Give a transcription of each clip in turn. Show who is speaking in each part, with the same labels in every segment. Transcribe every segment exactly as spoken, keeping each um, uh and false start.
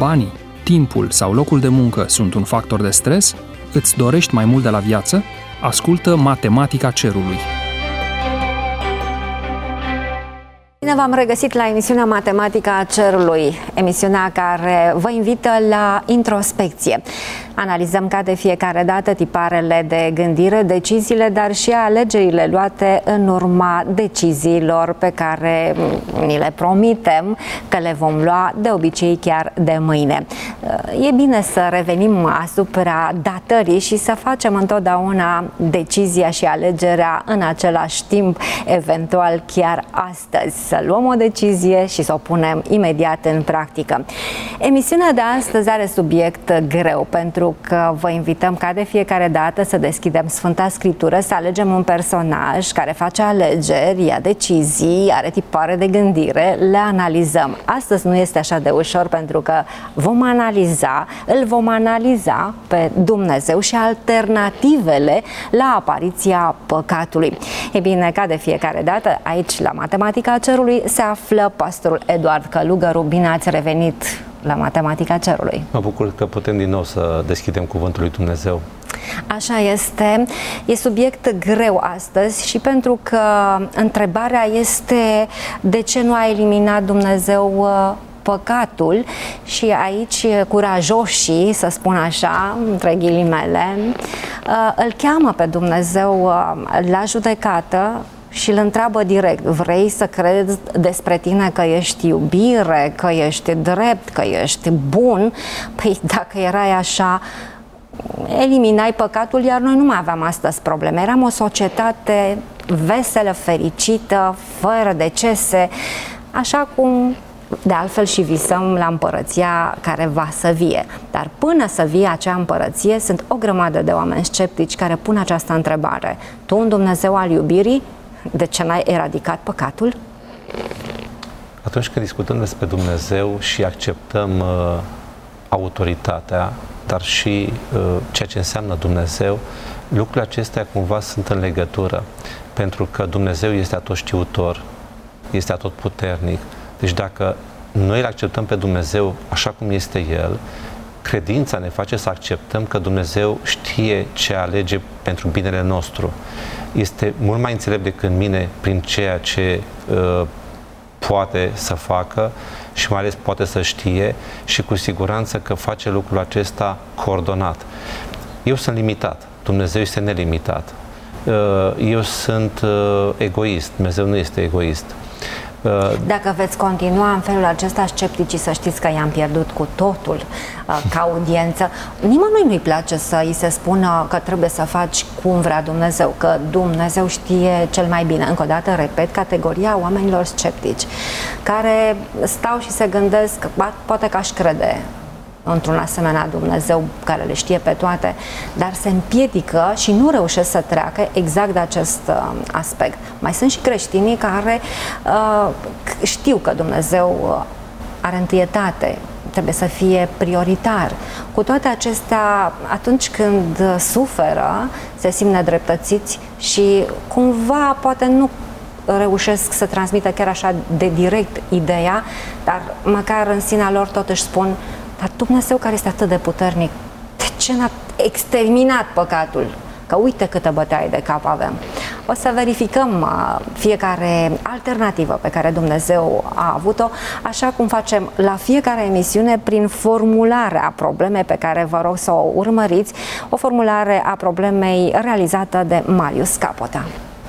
Speaker 1: banii, timpul sau locul de muncă sunt un factor de stres? Îți dorești mai mult de la viață? Ascultă Matematica Cerului.
Speaker 2: Bine v-am regăsit la emisiunea Matematica Cerului, emisiunea care vă invită la introspecție. Analizăm ca de fiecare dată tiparele de gândire, deciziile, dar și alegerile luate în urma deciziilor pe care ni le promitem că le vom lua de obicei chiar de mâine. E bine să revenim asupra datării și să facem întotdeauna decizia și alegerea în același timp, eventual chiar astăzi. Să luăm o decizie și să o punem imediat în practică. Emisiunea de astăzi are subiect greu, pentru că vă invităm ca de fiecare dată să deschidem Sfânta Scriptură, să alegem un personaj care face alegeri, ia decizii, are tipare de gândire, le analizăm. Astăzi nu este așa de ușor, pentru că vom analiza, îl vom analiza pe Dumnezeu și alternativele la apariția păcatului. E bine, ca de fiecare dată, aici la Matematica Cerului se află pastorul Eduard Călugăru. Bine ați revenit la Matematica Cerului.
Speaker 3: Mă bucur că putem din nou să deschidem Cuvântul lui Dumnezeu.
Speaker 2: Așa este. E subiect greu astăzi și pentru că întrebarea este: de ce nu a eliminat Dumnezeu păcatul? Și aici curajoșii, să spun așa, între ghilimele, îl cheamă pe Dumnezeu la judecată și îl întreabă direct: vrei să crezi despre tine că ești iubire, că ești drept, că ești bun? Păi dacă erai așa, eliminai păcatul, iar noi nu mai aveam astăzi probleme. Eram o societate veselă, fericită, fără decese, așa cum de altfel și visăm la împărăția care va să vie. Dar până să vie acea împărăție, sunt o grămadă de oameni sceptici care pun această întrebare: tu, un Dumnezeu al iubirii, de ce n-ai eradicat păcatul?
Speaker 3: Atunci când discutăm despre Dumnezeu și acceptăm uh, autoritatea, dar și uh, ceea ce înseamnă Dumnezeu, lucrurile acestea cumva sunt în legătură, pentru că Dumnezeu este atotștiutor, este atotputernic. Deci dacă noi îl acceptăm pe Dumnezeu așa cum este El, credința ne face să acceptăm că Dumnezeu știe ce alege pentru binele nostru. Este mult mai înțelept decât mine prin ceea ce uh, poate să facă și mai ales poate să știe, și cu siguranță că face lucrul acesta coordonat. Eu sunt limitat, Dumnezeu este nelimitat. Uh, eu sunt uh, egoist, Dumnezeu nu este egoist.
Speaker 2: Dacă veți continua în felul acesta, scepticii, să știți că i-am pierdut cu totul uh, ca audiență. Nimănui nu-i place să îi se spună că trebuie să faci cum vrea Dumnezeu, că Dumnezeu știe cel mai bine. Încă o dată, repet, categoria oamenilor sceptici, care stau și se gândesc: poate că aș crede într-un asemenea Dumnezeu care le știe pe toate, dar se împiedică și nu reușesc să treacă exact de acest uh, aspect. Mai sunt și creștinii care uh, știu că Dumnezeu uh, are întâietate, trebuie să fie prioritar. Cu toate acestea, atunci când suferă, se simt nedreptățiți și cumva poate nu reușesc să transmită chiar așa de direct ideea, dar măcar în sinea lor tot își spun: dar Dumnezeu, care este atât de puternic, de ce n-a exterminat păcatul? Că uite câtă bătaie de cap avem. O să verificăm uh, fiecare alternativă pe care Dumnezeu a avut-o, așa cum facem la fiecare emisiune, prin formularea problemei pe care vă rog să o urmăriți, o formulare a problemei realizată de Marius Capota.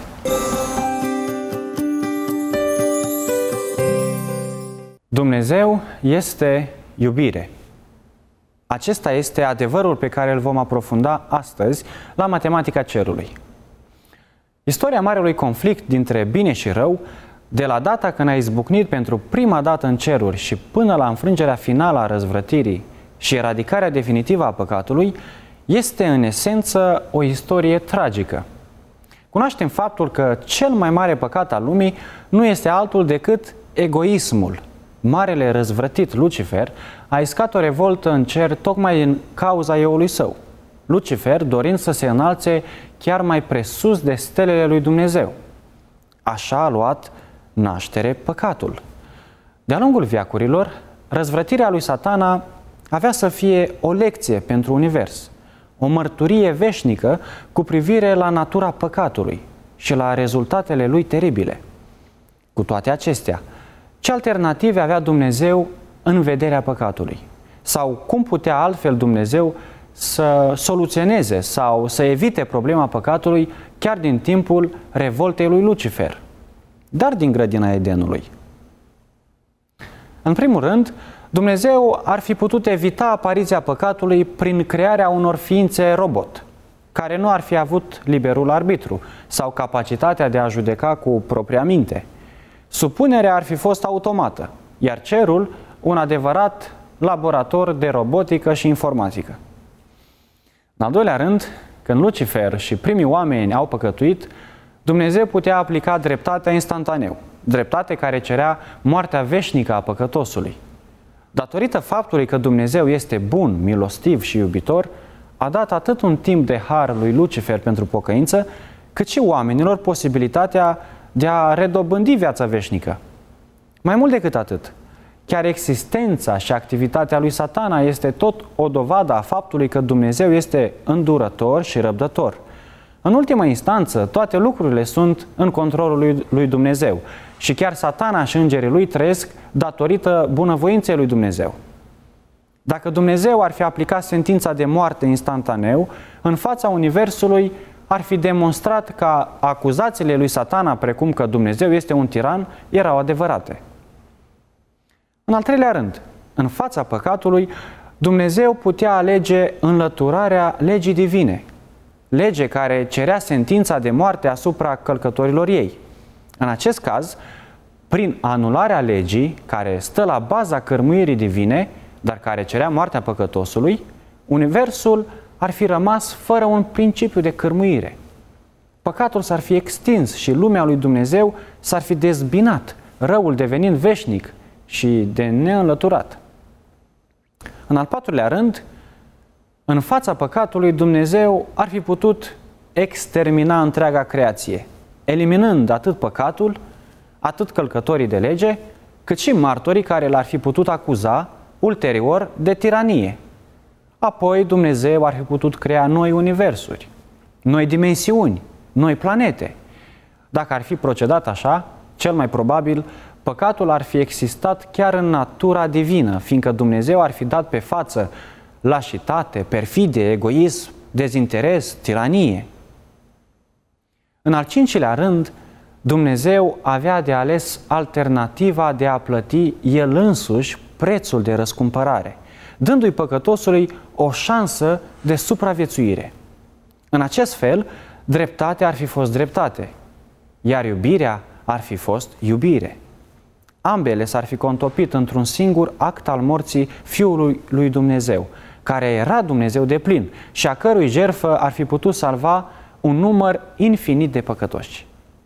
Speaker 4: Dumnezeu este iubire. Acesta este adevărul pe care îl vom aprofunda astăzi la Matematica Cerului. Istoria marelui conflict dintre bine și rău, de la data când a izbucnit pentru prima dată în ceruri și până la înfrângerea finală a răzvrătirii și eradicarea definitivă a păcatului, este în esență o istorie tragică. Cunoaștem faptul că cel mai mare păcat al lumii nu este altul decât egoismul. Marele răzvrătit Lucifer a iscat o revoltă în cer tocmai în cauza eului său. Lucifer dorind să se înalțe chiar mai presus de stelele lui Dumnezeu. Așa a luat naștere păcatul. De-a lungul veacurilor, răzvrătirea lui Satana avea să fie o lecție pentru univers, o mărturie veșnică cu privire la natura păcatului și la rezultatele lui teribile. Cu toate acestea, ce alternative avea Dumnezeu în vederea păcatului? Sau cum putea altfel Dumnezeu să soluționeze sau să evite problema păcatului chiar din timpul revoltei lui Lucifer, dar din grădina Edenului? În primul rând, Dumnezeu ar fi putut evita apariția păcatului prin crearea unor ființe robot, care nu ar fi avut liberul arbitru sau capacitatea de a judeca cu propria minte. Supunerea ar fi fost automată, iar cerul un adevărat laborator de robotică și informatică. În al doilea rând, când Lucifer și primii oameni au păcătuit, Dumnezeu putea aplica dreptatea instantaneu, dreptate care cerea moartea veșnică a păcătosului. Datorită faptului că Dumnezeu este bun, milostiv și iubitor, a dat atât un timp de har lui Lucifer pentru pocăință, cât și oamenilor posibilitatea de a redobândi viața veșnică. Mai mult decât atât, chiar existența și activitatea lui Satana este tot o dovadă a faptului că Dumnezeu este îndurător și răbdător. În ultima instanță, toate lucrurile sunt în controlul lui, lui Dumnezeu și chiar Satana și îngerii lui trăiesc datorită bunăvoinței lui Dumnezeu. Dacă Dumnezeu ar fi aplicat sentința de moarte instantaneu, în fața universului ar fi demonstrat că acuzațiile lui Satana, precum că Dumnezeu este un tiran, erau adevărate. În al treilea rând, în fața păcatului, Dumnezeu putea alege înlăturarea legii divine, lege care cerea sentința de moarte asupra călcătorilor ei. În acest caz, prin anularea legii, care stă la baza cărmuirii divine, dar care cerea moartea păcătosului, universul ar fi rămas fără un principiu de cărmuire. Păcatul s-ar fi extins și lumea lui Dumnezeu s-ar fi dezbinat, răul devenind veșnic și de neînlăturat. În al patrulea rând, în fața păcatului, Dumnezeu ar fi putut extermina întreaga creație, eliminând atât păcatul, atât călcătorii de lege, cât și martorii care l-ar fi putut acuza ulterior de tiranie. Apoi Dumnezeu ar fi putut crea noi universuri, noi dimensiuni, noi planete. Dacă ar fi procedat așa, cel mai probabil, păcatul ar fi existat chiar în natura divină, fiindcă Dumnezeu ar fi dat pe față lașitate, perfidie, egoism, dezinteres, tiranie. În al cincilea rând, Dumnezeu avea de ales alternativa de a plăti El însuși prețul de răscumpărare, dându-i păcătosului o șansă de supraviețuire. În acest fel, dreptatea ar fi fost dreptate, iar iubirea ar fi fost iubire. Ambele s-ar fi contopit într-un singur act al morții Fiului lui Dumnezeu, care era Dumnezeu deplin și a cărui jertfă ar fi putut salva un număr infinit de păcătoși.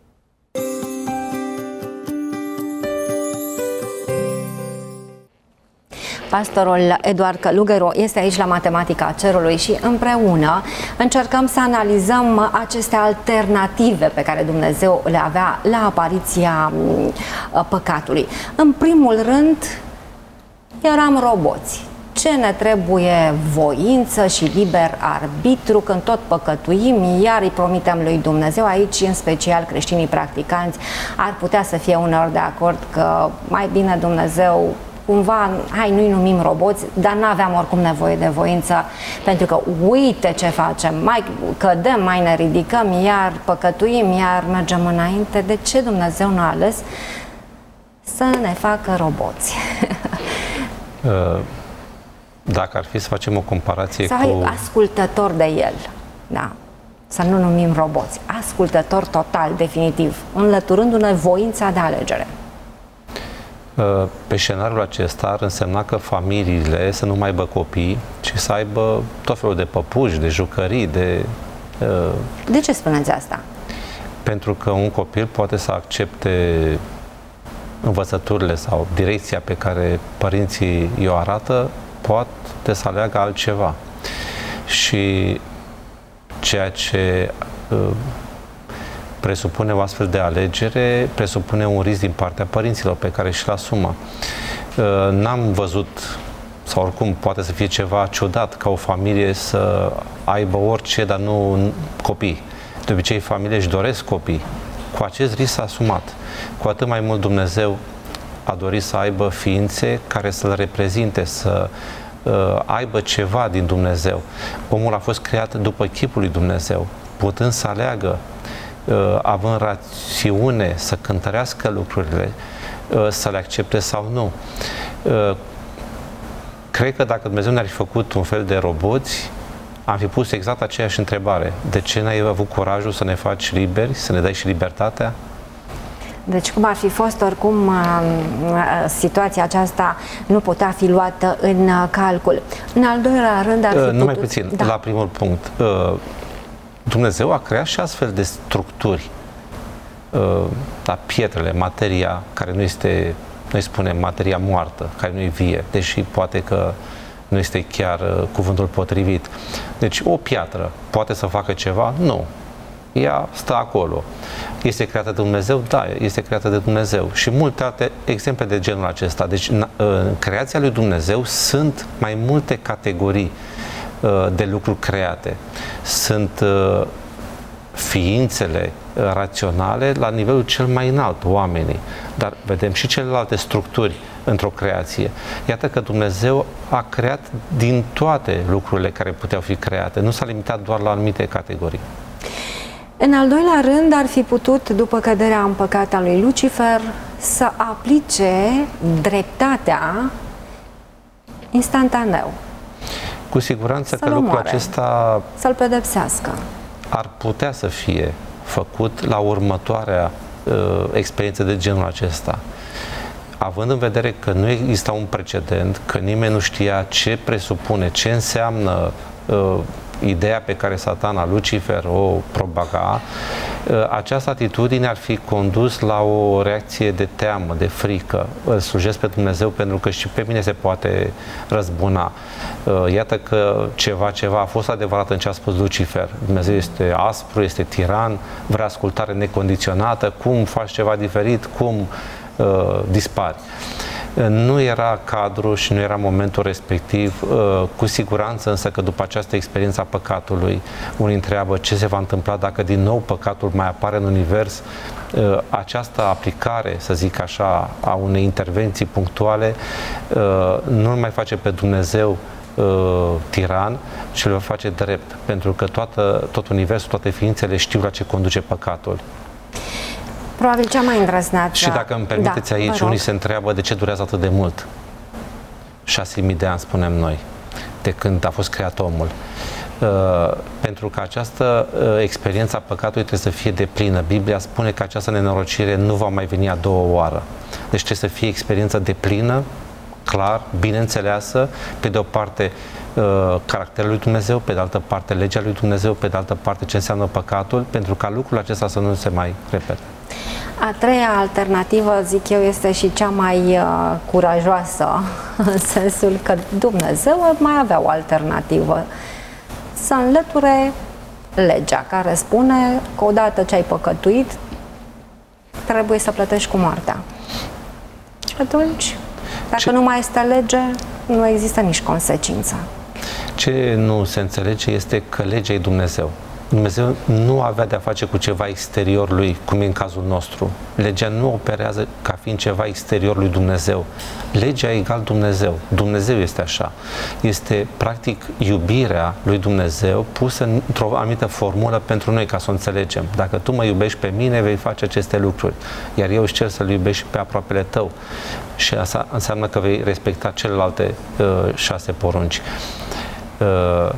Speaker 2: Pastorul Eduard Călugăru este aici la Matematica Cerului și împreună încercăm să analizăm aceste alternative pe care Dumnezeu le avea la apariția păcatului. În primul rând, eram roboți. Ce ne trebuie? Voință și liber arbitru când tot păcătuim, iar îi promitem lui Dumnezeu. Aici, în special creștinii practicanți, ar putea să fie uneori de acord că mai bine Dumnezeu cumva, hai, nu-i numim roboți, dar n-aveam oricum nevoie de voință, pentru că uite ce facem, mai cădem, mai ne ridicăm, iar păcătuim, iar mergem înainte. De ce Dumnezeu n-a ales să ne facă roboți?
Speaker 3: Dacă ar fi să facem o comparație
Speaker 2: sau
Speaker 3: cu...
Speaker 2: ascultător de El, da, să nu numim roboți, ascultător total, definitiv, înlăturându-ne voința de alegere.
Speaker 3: Pe scenariul acesta ar însemna că familiile să nu mai aibă copii, ci să aibă tot felul de păpuși, de jucării, de...
Speaker 2: De ce spuneți asta?
Speaker 3: Pentru că un copil poate să accepte învățăturile sau direcția pe care părinții i-o arată, poate să aleagă altceva. Și ceea ce presupune o astfel de alegere, presupune un risc din partea părinților pe care și-l asumă. N-am văzut sau oricum poate să fie ceva ciudat ca o familie să aibă orice, dar nu copii. De obicei, familiile își doresc copii. Cu acest risc s-a asumat. Cu atât mai mult Dumnezeu a dorit să aibă ființe care să-L reprezinte, să uh, aibă ceva din Dumnezeu. Omul a fost creat după chipul lui Dumnezeu, putând să aleagă, uh, având rațiune, să cântărească lucrurile, uh, să le accepte sau nu. Uh, cred că dacă Dumnezeu ne-ar fi făcut un fel de roboți, am fi pus exact aceeași întrebare. De ce n-ai avut curajul să ne faci liberi, să ne dai și libertatea?
Speaker 2: Deci cum ar fi fost, oricum situația aceasta nu putea fi luată în calcul. În al doilea rând ar fi
Speaker 3: uh,
Speaker 2: putut...
Speaker 3: Numai puțin,
Speaker 2: da.
Speaker 3: La primul punct. Uh, Dumnezeu a creat și astfel de structuri. Uh, la pietrele, materia care nu este, noi spunem, materia moartă, care nu e vie, deși poate că nu este chiar uh, cuvântul potrivit. Deci o piatră poate să facă ceva? Nu. Ea stă acolo. Este creată de Dumnezeu? Da, este creată de Dumnezeu. Și multe alte exemple de genul acesta. Deci în creația lui Dumnezeu sunt mai multe categorii uh, de lucruri create. Sunt uh, ființele raționale la nivelul cel mai înalt, oamenii. Dar vedem și celelalte structuri într-o creație. Iată că Dumnezeu a creat din toate lucrurile care puteau fi create. Nu s-a limitat doar la anumite categorii.
Speaker 2: În al doilea rând, ar fi putut, după căderea în păcat a lui Lucifer, să aplice dreptatea instantaneu.
Speaker 3: Cu siguranță
Speaker 2: Să-l
Speaker 3: că lucrul
Speaker 2: omoare,
Speaker 3: acesta
Speaker 2: să-l pedepsească.
Speaker 3: ar putea să fie făcut la următoarea uh, experiență de genul acesta. Având în vedere că nu exista un precedent, că nimeni nu știa ce presupune, ce înseamnă uh, ideea pe care Satana, Lucifer, o propaga, această atitudine ar fi condus la o reacție de teamă, de frică. Îl slujesc pe Dumnezeu pentru că și pe mine se poate răzbuna. Iată că ceva, ceva a fost adevărat în ce a spus Lucifer. Dumnezeu este aspru, este tiran, vrea ascultare necondiționată, cum faci ceva diferit, cum uh, dispari. Nu era cadru și nu era momentul respectiv. Cu siguranță însă că după această experiență a păcatului, unii întreabă ce se va întâmpla dacă din nou păcatul mai apare în univers. Această aplicare, să zic așa, a unei intervenții punctuale nu îl mai face pe Dumnezeu tiran, ci îl va face drept, pentru că toată, tot universul, toate ființele știu la ce conduce păcatul.
Speaker 2: Probabil cea mai îndrăzneață.
Speaker 3: Și dacă îmi permiteți, da, aici, unii se întreabă de ce durează atât de mult. șase mii de ani, spunem noi, de când a fost creat omul. Uh, pentru că această uh, experiență a păcatului trebuie să fie deplină. Biblia spune că această nenorocire nu va mai veni a doua oară. Deci trebuie să fie experiența deplină, clar, bine înțeleasă, pe de o parte uh, caracterul lui Dumnezeu, pe de altă parte legea lui Dumnezeu, pe de altă parte ce înseamnă păcatul, pentru ca lucrul acesta să nu se mai repete.
Speaker 2: A treia alternativă, zic eu, este și cea mai uh, curajoasă, în sensul că Dumnezeu mai avea o alternativă. Să înlăture legea care spune că odată ce ai păcătuit, trebuie să plătești cu moartea. Și atunci, dacă ce... nu mai este lege, nu există nici consecință.
Speaker 3: Ce nu se înțelege este că legea e Dumnezeu. Dumnezeu nu avea de-a face cu ceva exterior lui, cum e în cazul nostru. Legea nu operează ca fiind ceva exterior lui Dumnezeu. Legea e egal Dumnezeu. Dumnezeu este așa. Este, practic, iubirea lui Dumnezeu pusă într-o anumită formulă pentru noi, ca să o înțelegem. Dacă tu mă iubești pe mine, vei face aceste lucruri. Iar eu își cer să-L iubești pe aproapele tău. Și asta înseamnă că vei respecta celelalte uh, șase porunci. Uh,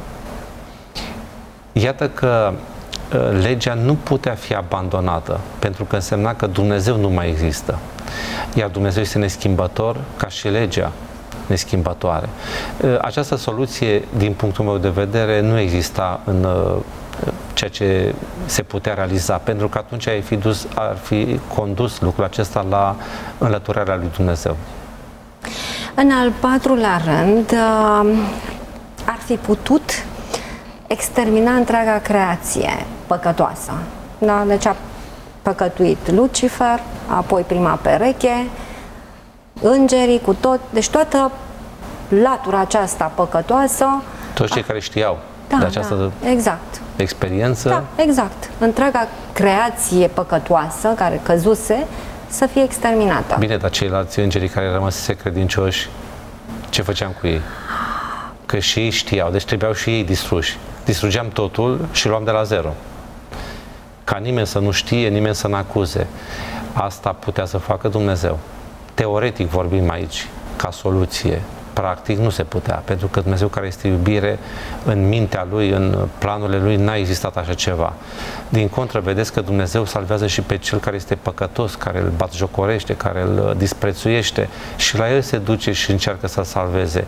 Speaker 3: Iată că uh, legea nu putea fi abandonată, pentru că însemna că Dumnezeu nu mai există. Iar Dumnezeu este neschimbător, ca și legea neschimbătoare. Uh, această soluție, din punctul meu de vedere, nu exista în uh, ceea ce se putea realiza, pentru că atunci ar fi, dus, ar fi condus lucrul acesta la înlăturarea lui Dumnezeu.
Speaker 2: În al patrulea rând, uh, ar fi putut extermina întreaga creație păcătoasă. Da? Deci a păcătuit Lucifer, apoi prima pereche, îngerii cu tot, deci toată latura aceasta păcătoasă.
Speaker 3: Toți cei care știau
Speaker 2: da,
Speaker 3: de această
Speaker 2: da, exact.
Speaker 3: experiență.
Speaker 2: Da, exact. Întreaga creație păcătoasă care căzuse să fie exterminată.
Speaker 3: Bine, dar ceilalți îngeri care rămăsese credincioși, ce făceam cu ei? Că și ei știau, deci trebuiau și ei distruși. Distrugeam totul și luam de la zero. Ca nimeni să nu știe, nimeni să nu acuze. Asta putea să facă Dumnezeu. Teoretic vorbim aici, ca soluție. Practic nu se putea, pentru că Dumnezeu care este iubire, în mintea Lui, în planurile Lui, n-a existat așa ceva. Din contră, vedeți că Dumnezeu salvează și pe cel care este păcătos, care îl batjocorește, care îl disprețuiește și la el se duce și încearcă să-l salveze.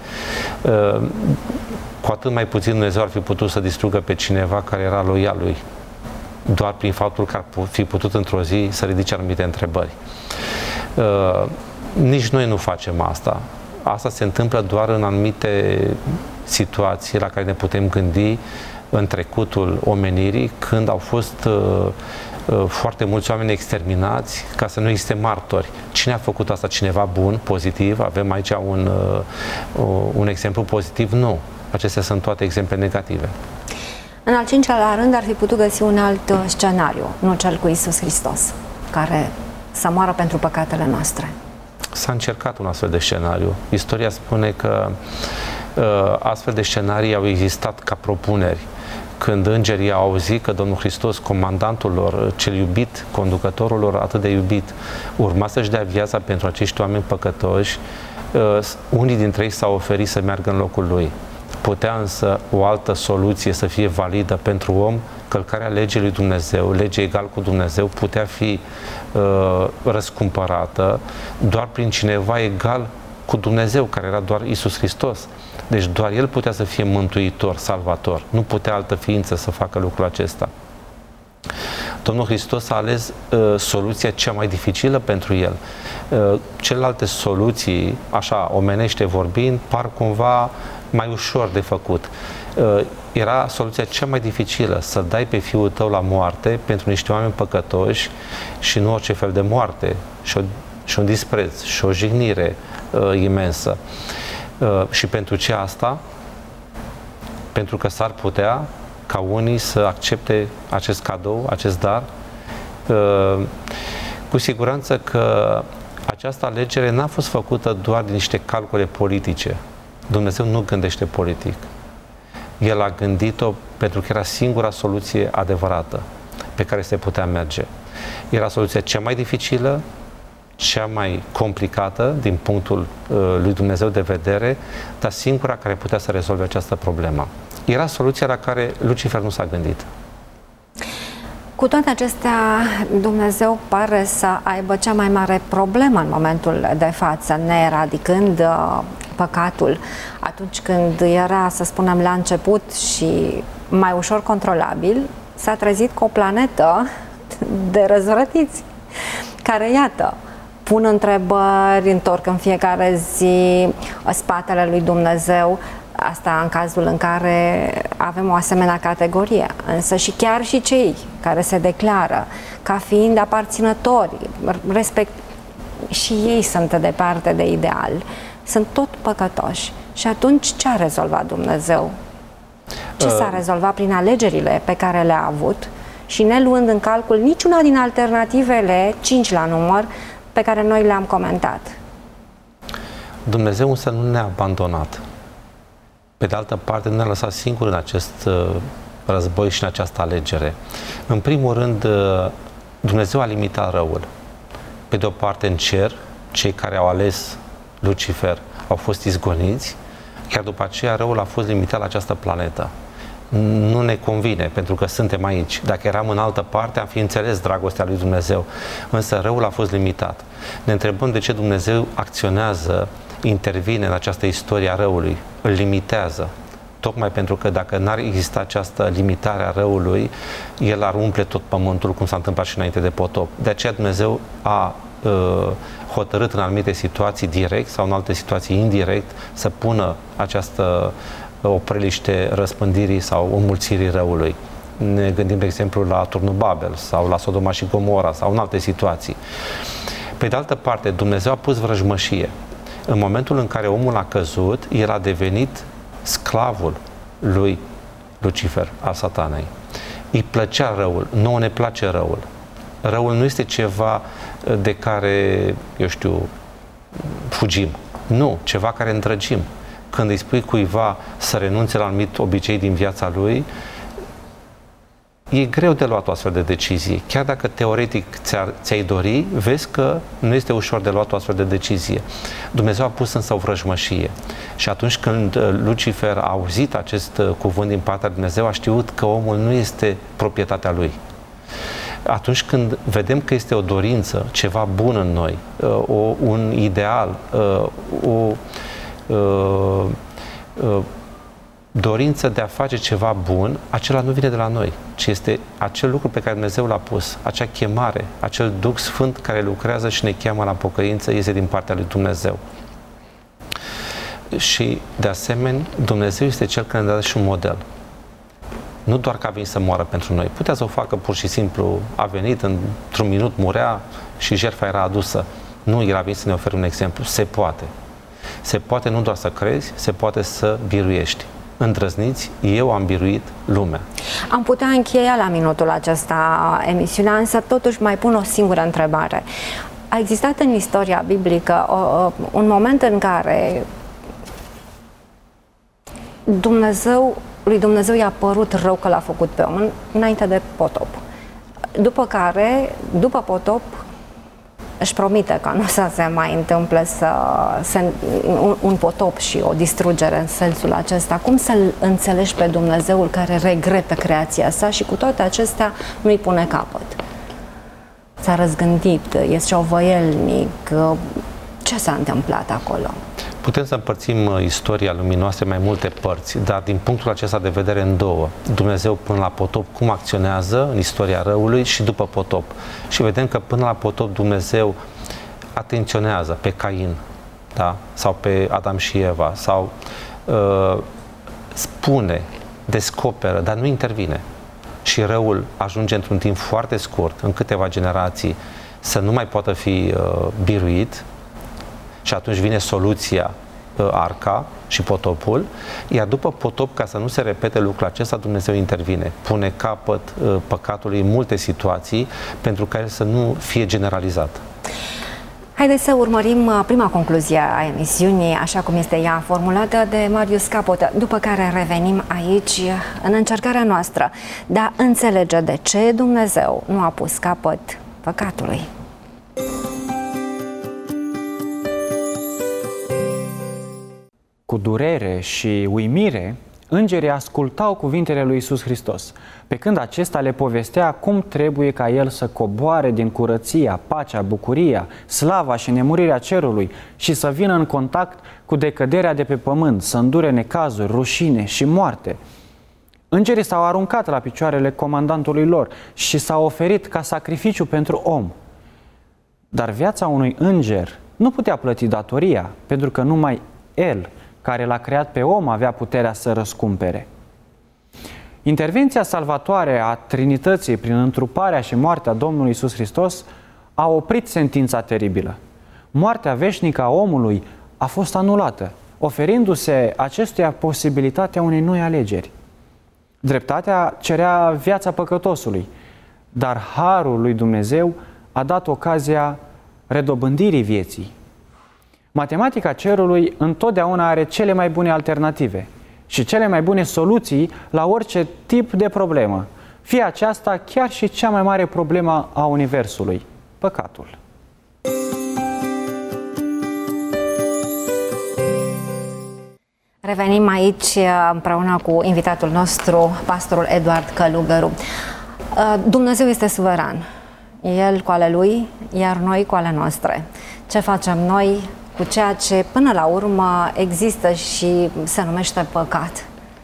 Speaker 3: Cu atât mai puțin Dumnezeu ar fi putut să distrugă pe cineva care era loial Lui, doar prin faptul că ar fi putut într-o zi să ridice anumite întrebări. Nici noi nu facem asta. Asta se întâmplă doar în anumite situații la care ne putem gândi în trecutul omenirii, când au fost uh, uh, foarte mulți oameni exterminați ca să nu existe martori. Cine a făcut asta? Cineva bun, pozitiv? Avem aici un, uh, un exemplu pozitiv? Nu. Acestea sunt toate exemple negative.
Speaker 2: În al cincilea rând ar fi putut găsi un alt scenariu, nu cel cu Iisus Hristos, care să moară pentru păcatele noastre.
Speaker 3: S-a încercat un astfel de scenariu. Istoria spune că uh, astfel de scenarii au existat ca propuneri. Când îngerii au auzit că Domnul Hristos, comandantul lor, cel iubit, conducătorul lor atât de iubit, urma să-și dea viața pentru acești oameni păcătoși, uh, unii dintre ei s-au oferit să meargă în locul lui. Putea însă o altă soluție să fie validă pentru om, călcarea legii lui Dumnezeu, legea egal cu Dumnezeu, putea fi uh, răscumpărată doar prin cineva egal cu Dumnezeu, care era doar Iisus Hristos. Deci doar El putea să fie mântuitor, salvator. Nu putea altă ființă să facă lucrul acesta. Domnul Hristos a ales uh, soluția cea mai dificilă pentru El. Uh, celelalte soluții, așa, omenește vorbind, par cumva mai ușor de făcut. Uh, era soluția cea mai dificilă, să dai pe fiul tău la moarte pentru niște oameni păcătoși și nu orice fel de moarte, și, o, și un dispreț, și o jignire uh, imensă. Uh, și pentru ce asta? Pentru că s-ar putea ca unii să accepte acest cadou, acest dar. Uh, cu siguranță că această alegere n-a fost făcută doar din niște calcule politice. Dumnezeu nu gândește politic. El a gândit-o pentru că era singura soluție adevărată pe care se putea merge. Era soluția cea mai dificilă, cea mai complicată din punctul uh, lui Dumnezeu de vedere, dar singura care putea să rezolve această problemă. Era soluția la care Lucifer nu s-a gândit.
Speaker 2: Cu toate acestea, Dumnezeu pare să aibă cea mai mare problemă în momentul de față, neeradicând uh, păcatul, atunci când era, să spunem, la început și mai ușor controlabil, s-a trezit cu o planetă de răzvrătiți, care, iată, pun întrebări, întorc în fiecare zi spatele lui Dumnezeu, asta în cazul în care avem o asemenea categorie. Însă și chiar și cei care se declară ca fiind aparținători, respect, și ei sunt departe de ideal, sunt tot păcătoși. Și atunci ce a rezolvat Dumnezeu? Ce uh. s-a rezolvat prin alegerile pe care le-a avut și ne luând în calcul niciuna din alternativele, cinci la număr, pe care noi le-am comentat?
Speaker 3: Dumnezeu însă nu ne-a abandonat. Pe de altă parte, nu ne-a lăsat singur în acest uh, război și în această alegere. În primul rând, uh, Dumnezeu a limitat răul. Pe de o parte, în cer, cei care au ales Lucifer au fost izgoniți, iar după aceea răul a fost limitat la această planetă. Nu ne convine, pentru că suntem aici. Dacă eram în altă parte, am fi înțeles dragostea lui Dumnezeu. Însă răul a fost limitat. Ne întrebăm de ce Dumnezeu acționează, intervine în această istorie a răului, îl limitează. Tocmai pentru că dacă n-ar exista această limitare a răului, el ar umple tot pământul, cum s-a întâmplat și înainte de potop. De aceea Dumnezeu a uh, hotărât în anumite situații direct sau în alte situații indirect să pună această opreliște răspândirii sau înmulțirii răului. Ne gândim, de exemplu, la Turnul Babel sau la Sodoma și Gomora sau în alte situații. Pe de altă parte, Dumnezeu a pus vrăjmășie. În momentul în care omul a căzut, el a devenit sclavul lui Lucifer, al Satanei. Îi plăcea răul, nouă ne place răul. Răul nu este ceva de care, eu știu, fugim. Nu, ceva care îndrăgim. Când îi spui cuiva să renunțe la anumit obicei din viața lui, e greu de luat o astfel de decizie. Chiar dacă teoretic ți-ai dori, vezi că nu este ușor de luat o astfel de decizie. Dumnezeu a pus însă o vrăjmășie. Și atunci când Lucifer a auzit acest cuvânt din partea lui Dumnezeu, a știut că omul nu este proprietatea lui. Atunci când vedem că este o dorință, ceva bun în noi, o, un ideal, o, o dorință de a face ceva bun, acela nu vine de la noi, ci este acel lucru pe care Dumnezeu l-a pus, acea chemare, acel Duh Sfânt care lucrează și ne cheamă la pocăință, este din partea lui Dumnezeu. Și, de asemenea, Dumnezeu este Cel care ne dă și un model. Nu doar că a venit să moară pentru noi. Putea să o facă pur și simplu, a venit, într-un minut murea și jertfa era adusă. Nu, El a venit să ne ofere un exemplu. Se poate. Se poate nu doar să crezi, se poate să biruiești. Îndrăzniți, eu am biruit lumea.
Speaker 2: Am putea încheia la minutul acesta emisiunea, însă totuși mai pun o singură întrebare. A existat în istoria biblică o, o, un moment în care Dumnezeu, lui Dumnezeu i-a părut rău că l-a făcut pe om înainte de potop. După care, după potop, își promite că nu să se mai întâmple să, să, un, un potop și o distrugere în sensul acesta. Cum să-L înțelegi pe Dumnezeul care regretă creația sa și cu toate acestea nu-i pune capăt? S-a răzgândit, este șovăielnic. Ce s-a întâmplat acolo?
Speaker 3: Putem să împărțim istoria lumii noastre mai multe părți, dar din punctul acesta de vedere în două. Dumnezeu până la potop cum acționează în istoria răului și după potop. Și vedem că până la potop Dumnezeu atenționează pe Cain, da? Sau pe Adam și Eva, sau uh, spune, descoperă, dar nu intervine. Și răul ajunge într-un timp foarte scurt, în câteva generații, să nu mai poată fi uh, biruit. Și atunci vine soluția, arca și potopul, iar după potop, ca să nu se repete lucrul acesta, Dumnezeu intervine, pune capăt păcatului în multe situații pentru ca el să nu fie generalizat.
Speaker 2: Haideți să urmărim prima concluzie a emisiunii, așa cum este ea formulată de Marius Capot, după care revenim aici în încercarea noastră de a înțelege de ce Dumnezeu nu a pus capăt păcatului.
Speaker 4: Cu durere și uimire, îngerii ascultau cuvintele lui Iisus Hristos, pe când acesta le povestea cum trebuie ca El să coboare din curăția, pacea, bucuria, slava și nemurirea cerului și să vină în contact cu decăderea de pe pământ, să îndure necazuri, rușine și moarte. Îngerii s-au aruncat la picioarele comandantului lor și s-au oferit ca sacrificiu pentru om. Dar viața unui înger nu putea plăti datoria, pentru că numai El, care l-a creat pe om, avea puterea să răscumpere. Intervenția salvatoare a Trinității prin întruparea și moartea Domnului Iisus Hristos a oprit sentința teribilă. Moartea veșnică a omului a fost anulată, oferindu-se acestuia posibilitatea unei noi alegeri. Dreptatea cerea viața păcătosului, dar harul lui Dumnezeu a dat ocazia redobândirii vieții. Matematica cerului întotdeauna are cele mai bune alternative și cele mai bune soluții la orice tip de problemă, fie aceasta chiar și cea mai mare problemă a Universului, păcatul.
Speaker 2: Revenim aici împreună cu invitatul nostru, pastorul Eduard Călugăru. Dumnezeu este suveran, El cu ale Lui, iar noi cu ale noastre. Ce facem noi cu ceea ce până la urmă există și se numește păcat?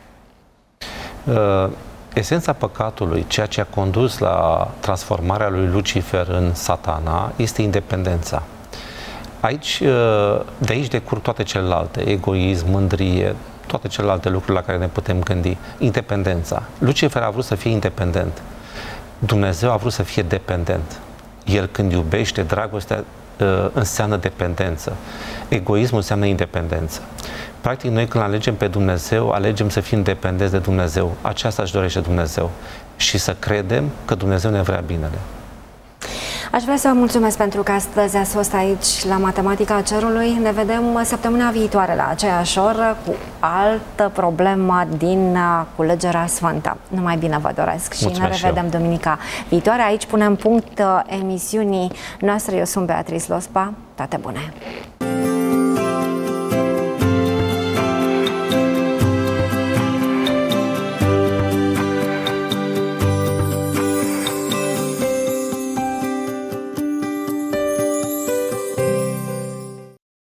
Speaker 3: Uh, esența păcatului, ceea ce a condus la transformarea lui Lucifer în Satana, este independența. Aici, uh, de aici decurg toate celelalte, egoism, mândrie, toate celelalte lucruri la care ne putem gândi. Independența. Lucifer a vrut să fie independent. Dumnezeu a vrut să fie dependent. El când iubește, dragostea înseamnă dependență. Egoismul înseamnă independență. Practic, noi când alegem pe Dumnezeu, alegem să fim dependenți de Dumnezeu. Aceasta își dorește Dumnezeu. Și să credem că Dumnezeu ne vrea binele.
Speaker 2: Aș vrea să vă mulțumesc pentru că astăzi ați fost aici la Matematica Cerului. Ne vedem săptămâna viitoare la aceeași oră cu altă problemă din Culegerea Sfântă. Numai bine vă doresc și mulțumesc ne revedem duminica viitoare. Aici punem punct emisiunii noastre. Eu sunt Beatrice Lospa. Toate bune!